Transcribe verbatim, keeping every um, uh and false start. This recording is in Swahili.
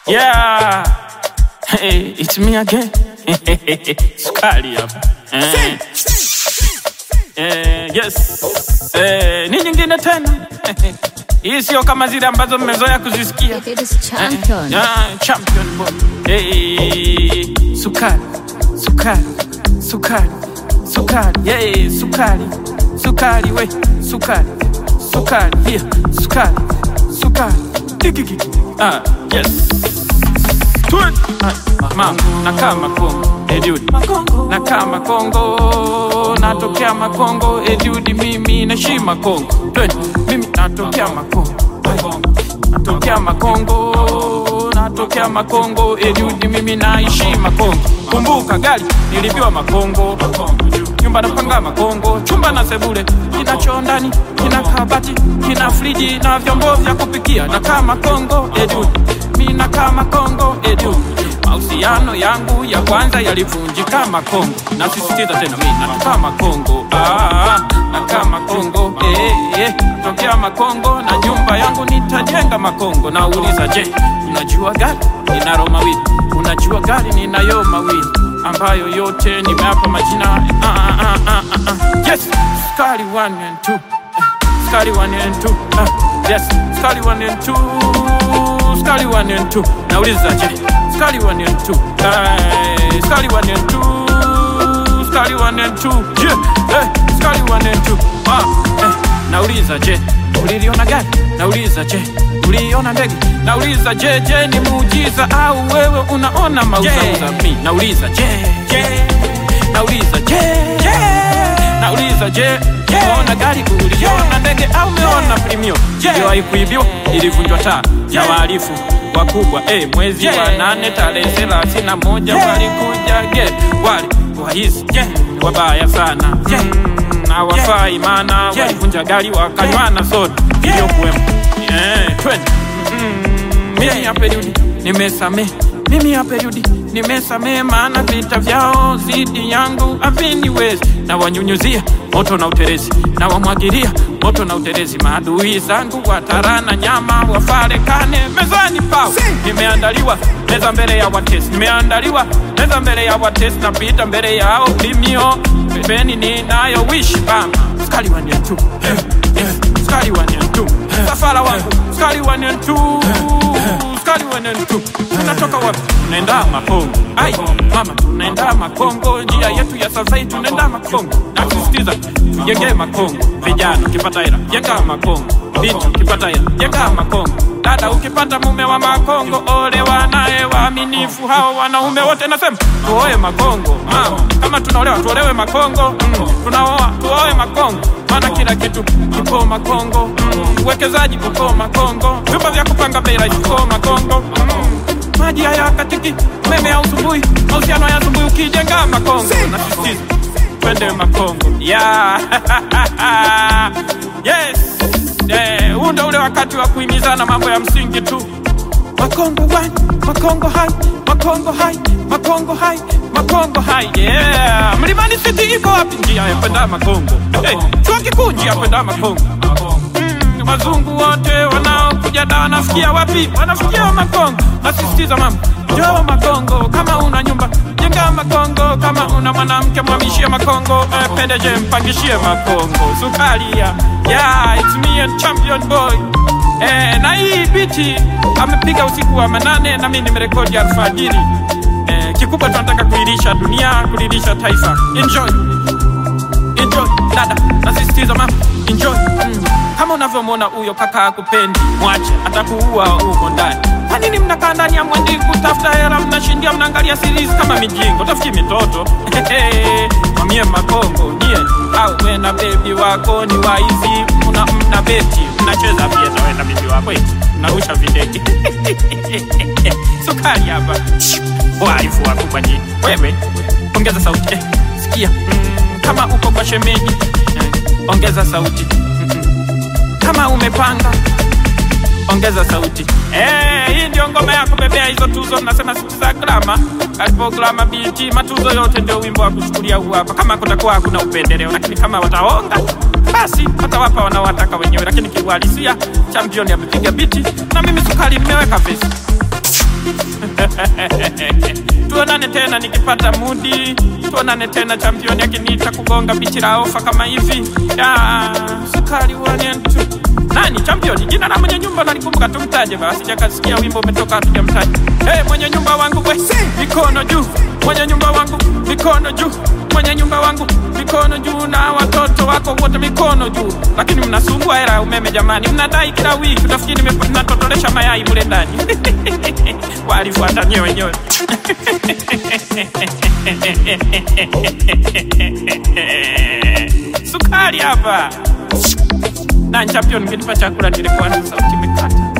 Yeah, hey, it's me again. Sukari hapa. Eh. Eh, yes. Eh, ni nyingine tena. Hii sio kama zile ambazo mmezoea kuzisikia. It is champion. Yeah, champion boy. Hey, sukari. Sukari. Sukari. Sukari. Yeah, sukari. Sukari we, sukari. Sukari. Here, sukari. Sukari. Kiki. Ah, yes. Twin. Mama, nakaa Makongo, eh dude. Nakaa Makongo, natokea Makongo, eh dude, mimi naishi Makongo. Twin, mimi natokea Makongo. Natokea Makongo, natokea Makongo, eh dude, mimi naishi Makongo. Kumbuka gari nilibiwa Makongo. Nyumba napanga Makongo, chumba na sebule, kina choo ndani, kina kabati, kina friji na vyombo vya kupikia. Nakaa Makongo, eh dude, mimi nakaa Makongo, eh dude. Mahusiano yangu ya kwanza yalivunjika Makongo. Nasisitiza tena mimi nakaa Makongo. Ah, nakaa Makongo. Eh, eh, natokea Makongo na nyumba yangu nitajenga Makongo. Nauliza je, unajua gari nina mawili? Unajua gari ninayo mawili ambayo yote nimeapa majina. Ah ah ah ah ah. Yes, Sukari one and two. Sukari one and two. Ah, yes, Sukari one and two. Sukari one and two. Nauliza je, Sukari one and two. Hey, Sukari one and two. Sukari one and two. Yeah, hey, Sukari one and two. Ah, eh, nauliza je, uliliona gari? Nauliza je, uliona ndege? Nauliza je, je ni muujiza au wewe unaona mauzauza mi? Nauliza je, je, nauliza je, je, nauliza je, umeona gari, uliona ndege au umeona premium? Iliwahi kuibiwa, ilivunjwa taa ya wahalifu wakubwa. Eh, mwezi wa nane tarehe thelathini na moja walikuja get wale waizi wabaya sana. Na wafai maana walivunja gari wakanywana soda iliyokuwemo. Eh, twende. Mimi hapa yudi nimesame, mimi hapa yudi nimesame, maana vita vyao zidi yangu haviniwezi. Na wanyunyuzia moto na uterezi, na wamwagilia moto na uterezi. Maadui zangu watarana nyama wafarekane mezani pao. Nimeandaliwa meza mbele ya watesi, nimeandaliwa meza mbele ya watesi. Napita mbele yao limio pembeni ninayo wish bama. Sukari one and two. Sukari one and two. Safara wangu Sukari one and two. Sukari one and two. Tunatoka wapi? Tunaenda Makongo. Ai, mama, tunaenda Makongo. Njia yetu ya safari tunaenda Makongo. Nasisitiza, tujenge Makongo. Vijana ukipata hela, jenga Makongo. Binti ukipata hela, jenga Makongo. Dada ukipata mume wa Makongo, ole wanae waaminifu hao wanaume wote. Nasema tuoe Makongo. Mama, kama tunaolewa tuolewe Makongo. Mm, tunaoa tuoe Makongo. Maana kila kitu kipo Makongo. Mm, uwekezaji uko Makongo. Vyumba vya kupanga bei uko Makongo. Mm, maji haya katiki, umeme hausumbui, mahusiano hayasumbui ukijenga Makongo. Nasisitiza twende Makongo. Yeah. Yes. Eh, huu ndio ule wakati wa kuhimizana mambo ya msingi tu. Makongo one, Makongo high, Makongo high, Makongo high, Makongo high. Yeah. Mlimani City iko wapi? Njia ya kwenda Makongo. Hey, chuo kikuu njia ya kwenda Makongo. Mm, wazungu wote wanaokuja da wanafikia wapi? Wanafikia Makongo. Nasisitiza mama, njoo Makongo. Kama una nyumba jenga Makongo, kama una mwanamke mwamishie Makongo. Eh, pendeje mpangishie Makongo. Sukaria. Yeah, it's me and champion boy. Eh, na hii biti amepiga usiku wa manane na mimi nimerekodi alfajiri. Eh, kikubwa tunataka kuilisha dunia, kuilisha taifa. Enjoy. Enjoy. Dada, nasisitiza mama, enjoy. Mm. Kama unavyomwona huyo kaka akupendi, mwache, atakuua huko ndani. Kwa nini mnakaa ndani ya mwendi kutafuta hela, mnashindia mnaangalia series kama mijingo? Tafuti mitoto. Mamie Makongo, nie au wewe na baby wako ni waizi, mna mna beti, mnacheza pia na wewe na baby wako eti mnarusha videki. Sukari hapa. Waifu wako kwa nini? Wewe ongeza sauti. Eh, sikia. Mm, kama uko kwa shemeji, eh, ongeza sauti. Mm -mm. Kama umepanga, ongeza sauti. Eh, hii ndio ngoma ya kubebea hizo tuzo. Nasema siku za Glama, Kalipo Glama B T, matuzo yote ndio wimbo wa kuchukulia huu hapa. Kama kutakuwa hakuna upendeleo, lakini kama wataonga basi watawapa wanaowataka wenyewe. Lakini kiuhalisia champion amepiga biti na mimi Sukari nimeweka vesi. Tuonane tena nikipata mudi, tuonane tena champion akiniita kugonga bichi la ofa kama hivi. Ya Sukari wanentu. Nani champion? Jina la mwenye nyumba nalikumbuka tumtaje basi sijakasikia wimbo umetoka hatujamtaja. Hey mwenye nyumba wangu we, mikono juu. Mwenye nyumba wangu mikono juu. Mwenye nyumba wangu mikono juu na watoto wako wote mikono juu. Lakini mnasumbua hela umeme jamani. Mnadai kila wiki utafikiri ninatotolesha mayai mule ndani. Walifuata nyewe nyewe. Sukari hapa. Na champion ngenipa chakula nilikuwa na sauti imekata.